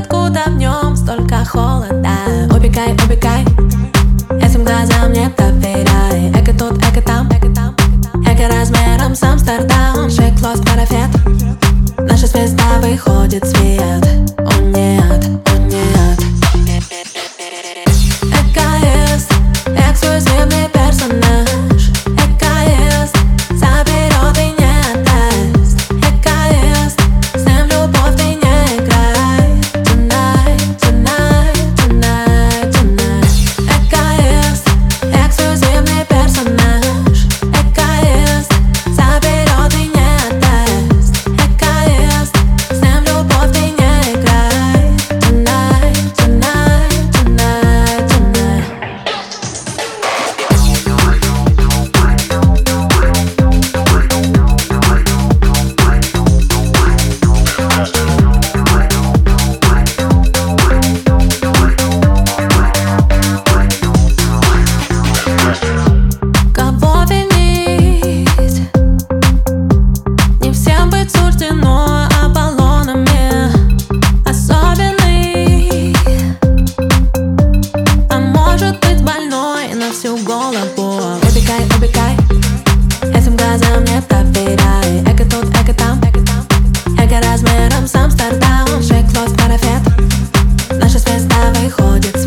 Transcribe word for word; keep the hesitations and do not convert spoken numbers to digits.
откуда в нем столько холода? Убегай, убегай, этим глазам не доверяй. Эко тут, эко там, эко там, эко размером с Амстердам. Шейк, лост, марафет, наша звезда выходит в свет. О нет, о нет. Экоист, эксклюзивный персонаж. Экоист заберет и не отдаст. Экоист, с ним любовь ты не играй. Tonight, tonight, tonight, tonight. Экоист, эксклюзивный персонаж. Экоист заберет и не отдаст. Экоист, с ним любовь ты не играй. Tonight, tonight, tonight, tonight. Кого винить? Не всем быть суждено Аполлонами. Особенный, а может быть больной на всю голову. Убегай, убегай, этим глазам не доверяй. Эко тут, эко там, эко там, эко размером с Амстердам. Шейк, лост, марафет, наша звезда выходит